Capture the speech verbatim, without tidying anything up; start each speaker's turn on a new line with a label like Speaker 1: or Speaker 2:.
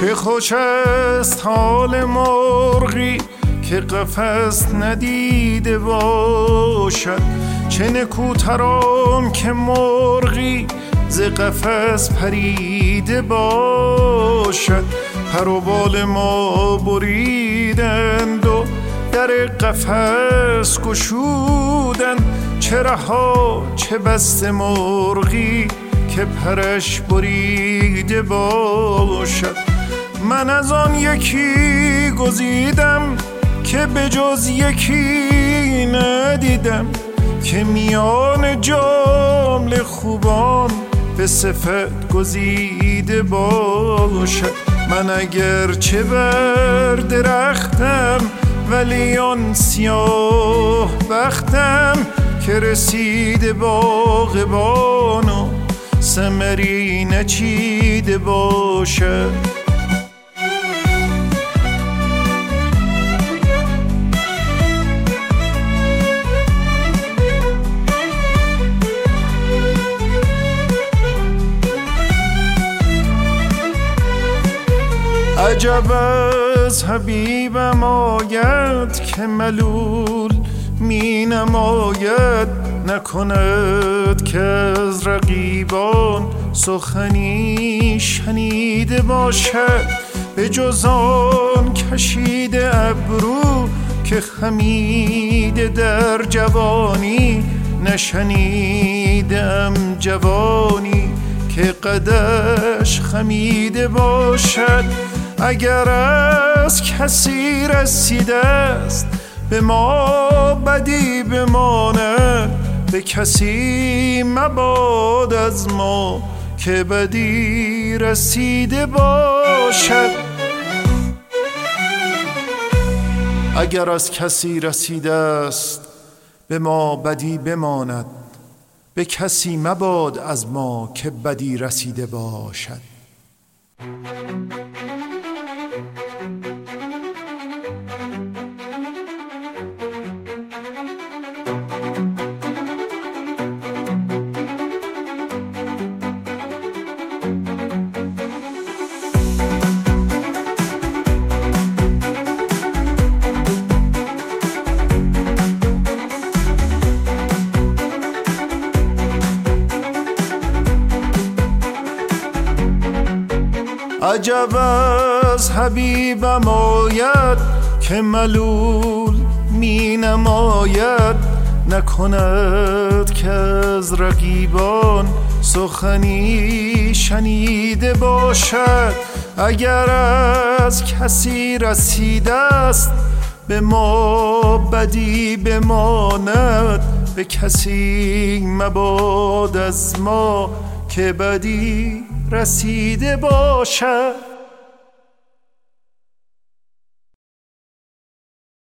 Speaker 1: چه خوش است حال مرغی که قفس ندیده باشد، چه نکوتران که مرغی ز قفس پریده باشد. پر و بال ما بریدند و در قفس گشودند، چه رها چه بسته مرغی که پرش بریده باشد. من از آن یکی گزیدم که به جز یکی ندیدم، که میان جمله خوبان به صفت گزیده باشد. من اگر چه بر درختم ولی آن سیاه بختم، که رسیده باغبان و ثمری نچیده باشد. عجب از حبیبم آید که ملول می نماید، نکند که از رقیبان سخنی شنیده باشد. به جز آن کشیده ابرو که خمیده در جوانی، نشنیدم جوانی که قدش خمیده باشد. اگر از کسی رسیده است به ما بدی بماند، به کسی مباد از ما که بدی رسیده باشد. اگر از کسی رسیده است به ما بدی بماند، به کسی مباد از ما که بدی رسیده باشد. عجب از حبیبم آید که ملول می نماید، نکند که از رقیبان سخنی شنیده باشد. اگر از کسی رسیده است به ما بدی بماند، به کسی مباد از ما که بدی رسیده باشد.